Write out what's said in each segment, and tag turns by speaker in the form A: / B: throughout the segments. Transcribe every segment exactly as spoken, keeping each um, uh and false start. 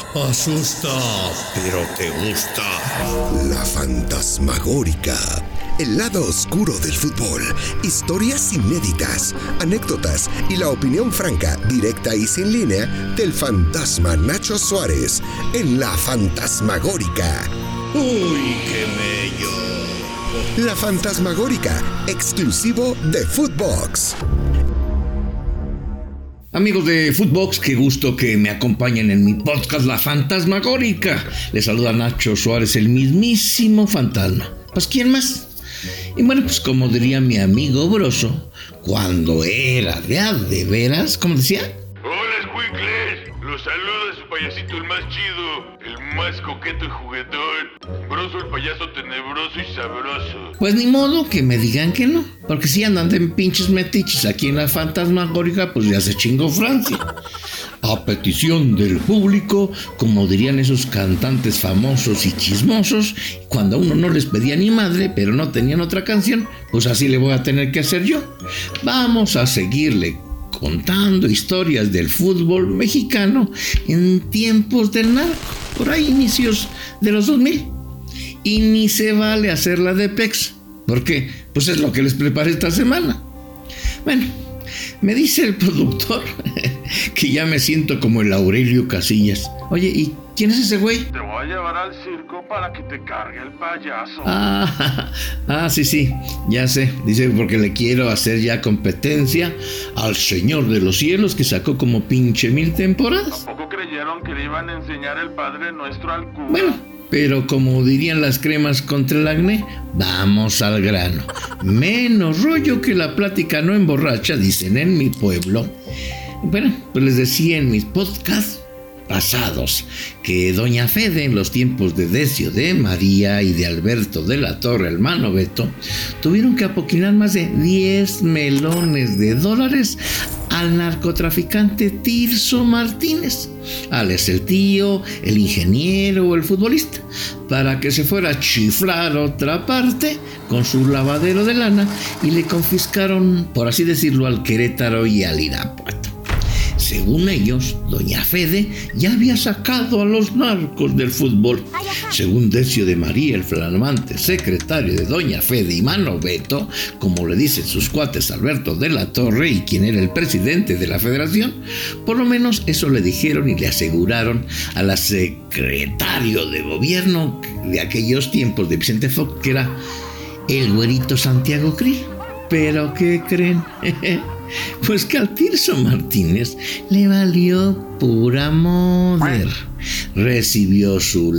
A: Asusta, pero te gusta.
B: La Fantasmagórica. El lado oscuro del fútbol. Historias inéditas, anécdotas y la opinión franca, directa y sin línea del fantasma Nacho Suárez en La Fantasmagórica.
A: ¡Uy, qué bello!
B: La Fantasmagórica, exclusivo de Footbox.
C: Amigos de Footbox, qué gusto que me acompañen en mi podcast La Fantasmagórica. Les saluda Nacho Suárez, el mismísimo fantasma. Pues, ¿quién más? Y bueno, pues como diría mi amigo Broso, cuando era de a de veras, ¿cómo decía?
D: Hola, escuincles. Los saluda su payasito el más chido, el más coqueto y juguetón. Broso, el payaso tenebroso y sabroso.
C: Pues ni modo que me digan que no, porque si andan de pinches metiches aquí en La Fantasmagórica, pues ya se chingó Francia. A petición del público, como dirían esos cantantes famosos y chismosos, cuando a uno no les pedía ni madre, pero no tenían otra canción, pues así le voy a tener que hacer yo. Vamos a seguirle contando historias del fútbol mexicano en tiempos del narco, por ahí inicios de los dos mil. Y ni se vale hacerla de pex, porque pues es lo que les preparé esta semana. Bueno, me dice el productor que ya me siento como el Aurelio Casillas. Oye, ¿y quién es ese güey?
D: Te voy a llevar al circo para que te cargue el payaso.
C: Ah, ah, sí, sí, ya sé. Dice porque le quiero hacer ya competencia al Señor de los Cielos, que sacó como pinche mil temporadas.
D: ¿Tampoco creyeron que le iban a enseñar el Padre Nuestro al cura?
C: Bueno, pero como dirían las cremas contra el acné, vamos al grano. Menos rollo que la plática no emborracha, dicen en mi pueblo. Bueno, pues les decía en mis podcasts pasados que doña Fede, en los tiempos de Decio de María y de Alberto de la Torre, hermano Beto, tuvieron que apoquinar más de diez melones de dólares al narcotraficante Tirso Martínez, alias el tío, el ingeniero o el futbolista, para que se fuera a chiflar otra parte con su lavadero de lana, y le confiscaron, por así decirlo, al Querétaro y al Irapuato. Según ellos, doña Fede ya había sacado a los narcos del fútbol. Según Decio de María, el flamante secretario de doña Fede y Mano Beto, como le dicen sus cuates Alberto de la Torre y quien era el presidente de la federación, por lo menos eso le dijeron y le aseguraron a la secretario de gobierno de aquellos tiempos de Vicente Fox, que era el güerito Santiago Krill. ¿Pero qué creen? Pues que al Tirso Martínez le valió pura moder. Recibió su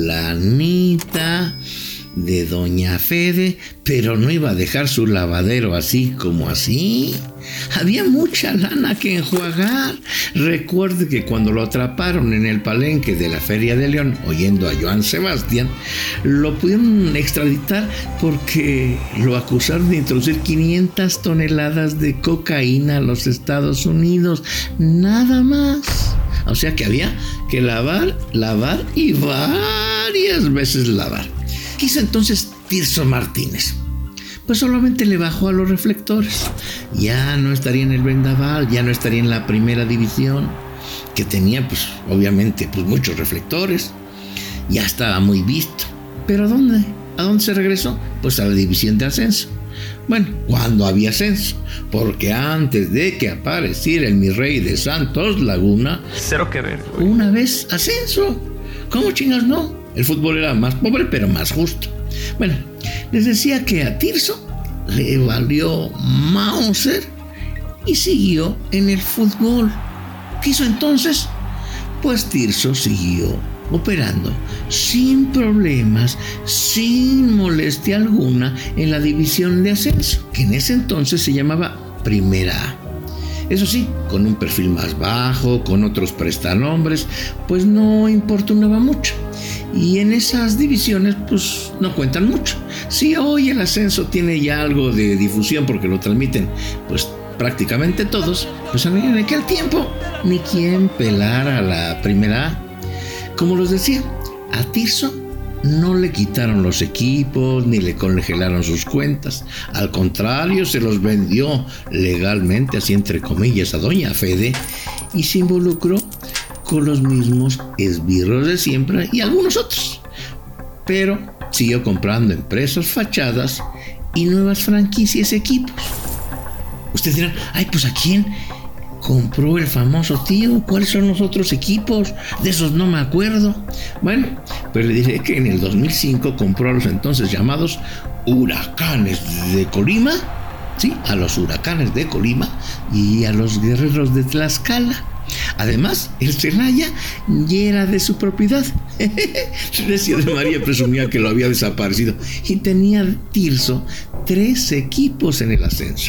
C: lanita de doña Fede, pero no iba a dejar su lavadero así como así. Había mucha lana que enjuagar. Recuerde que cuando lo atraparon en el palenque de la Feria de León, oyendo a Joan Sebastián, lo pudieron extraditar porque lo acusaron de introducir quinientas toneladas de cocaína a los Estados Unidos. Nada más. O sea que había que lavar, lavar y varias veces lavar. ¿Qué hizo entonces Tirso Martínez? Pues solamente le bajó a los reflectores. Ya no estaría en el vendaval, ya no estaría en la primera división, que tenía pues obviamente pues muchos reflectores. Ya estaba muy visto. ¿Pero a dónde? ¿A dónde se regresó? Pues a la división de ascenso. Bueno, cuando había ascenso, porque antes de que apareciera el mi rey de Santos Laguna,
E: cero que ver, güey.
C: Una vez ascenso. ¿Cómo chingas no? El fútbol era más pobre, pero más justo. Bueno, les decía que a Tirso le valió Mauser y siguió en el fútbol. ¿Qué hizo entonces? Pues Tirso siguió operando sin problemas, sin molestia alguna en la división de ascenso, que en ese entonces se llamaba Primera A. Eso sí, con un perfil más bajo, con otros prestanombres, pues no importunaba mucho. Y en esas divisiones, pues no cuentan mucho. Sí, hoy el ascenso tiene ya algo de difusión porque lo transmiten, pues prácticamente todos, pues en aquel tiempo ni quien pelara a la Primera A. Como les decía, a Tirso no le quitaron los equipos ni le congelaron sus cuentas. Al contrario, se los vendió legalmente, así entre comillas, a doña Fede, y se involucró con los mismos esbirros de siempre y algunos otros. Pero siguió comprando empresas, fachadas y nuevas franquicias y equipos. Ustedes dirán, ay, pues ¿a quién compró el famoso tío? ¿Cuáles son los otros equipos? De esos no me acuerdo. Bueno, pues le diré que en el dos mil cinco compró a los entonces llamados Huracanes de Colima, sí, a los Huracanes de Colima y a los Guerreros de Tlaxcala. Además, el Celaya ya era de su propiedad. Recio de María presumía que lo había desaparecido y tenía Tirso tres equipos en el ascenso.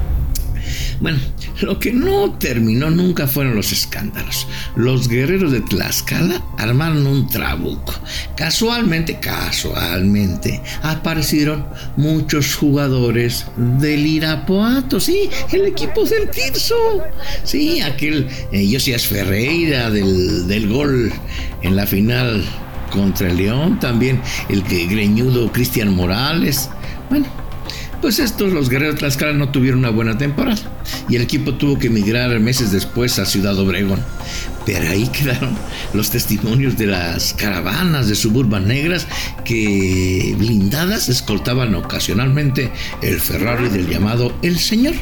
C: Bueno, lo que no terminó nunca fueron los escándalos. Los Guerreros de Tlaxcala armaron un trabuco. Casualmente, casualmente, aparecieron muchos jugadores del Irapuato. Sí, el equipo del Tirso. Sí, aquel eh, Josías Ferreira del, del gol en la final contra el León. También el que greñudo Cristian Morales. Bueno, pues estos, los Guerreros de Tlaxcala, no tuvieron una buena temporada y el equipo tuvo que emigrar meses después a Ciudad Obregón. Pero ahí quedaron los testimonios de las caravanas de Suburban negras que, blindadas, escoltaban ocasionalmente el Ferrari del llamado El Señor,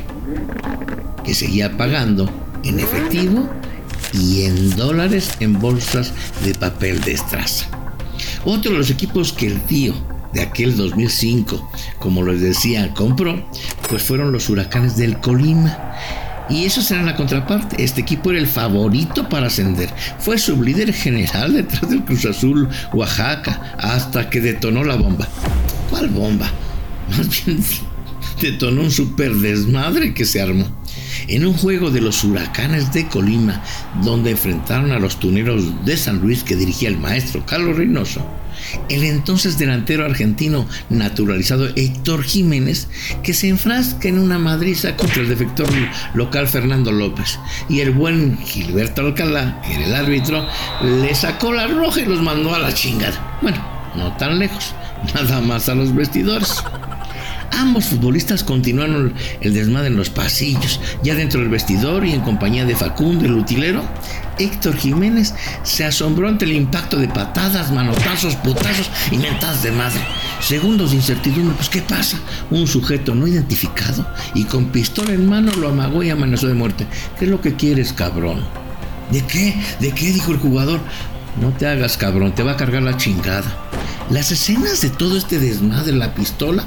C: que seguía pagando en efectivo y en dólares en bolsas de papel de estraza. Otro de los equipos que el tío de aquel dos mil cinco, como les decía, compró, pues fueron los Huracanes del Colima. Y esos eran la contraparte. Este equipo era el favorito para ascender. Fue sublíder general detrás del Cruz Azul Oaxaca, hasta que detonó la bomba. ¿Cuál bomba? Más bien detonó un super desmadre que se armó en un juego de los Huracanes de Colima, donde enfrentaron a los Tuneros de San Luis que dirigía el maestro Carlos Reynoso. El entonces delantero argentino naturalizado Héctor Jiménez, que se enfrasca en una madriza contra el defector local Fernando López, y el buen Gilberto Alcalá, que era el árbitro, le sacó la roja y los mandó a la chingada. Bueno, no tan lejos, nada más a los vestidores. Ambos futbolistas continuaron el desmadre en los pasillos, ya dentro del vestidor y en compañía de Facundo, el utilero. Héctor Jiménez se asombró ante el impacto de patadas, manotazos, putazos y mentadas de madre. Segundos de incertidumbre, pues ¿qué pasa? Un sujeto no identificado y con pistola en mano lo amagó y amenazó de muerte. ¿Qué es lo que quieres, cabrón? ¿De qué? ¿De qué? Dijo el jugador. No te hagas, cabrón, te va a cargar la chingada. Las escenas de todo este desmadre, la pistola,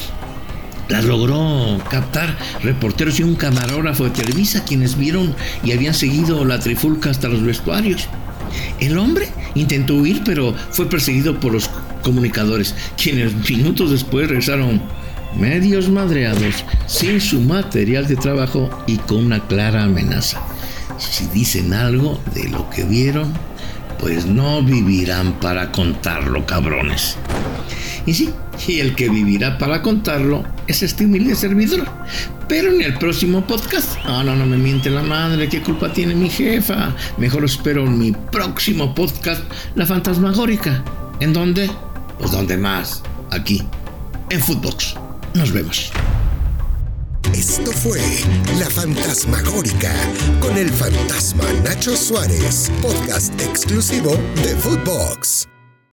C: las logró captar reporteros y un camarógrafo de Televisa, quienes vieron y habían seguido la trifulca hasta los vestuarios. El hombre intentó huir, pero fue perseguido por los comunicadores, quienes minutos después regresaron medios madreados, sin su material de trabajo y con una clara amenaza. Si dicen algo de lo que vieron, pues no vivirán para contarlo, cabrones. Y sí, y el que vivirá para contarlo es este humilde servidor. Pero en el próximo podcast, no, no, no me miente la madre, ¿qué culpa tiene mi jefa? Mejor espero en mi próximo podcast, La Fantasmagórica. ¿En dónde? Pues donde más, aquí, en Footbox. Nos vemos.
B: Esto fue La Fantasmagórica con el fantasma Nacho Suárez, podcast exclusivo de Footbox.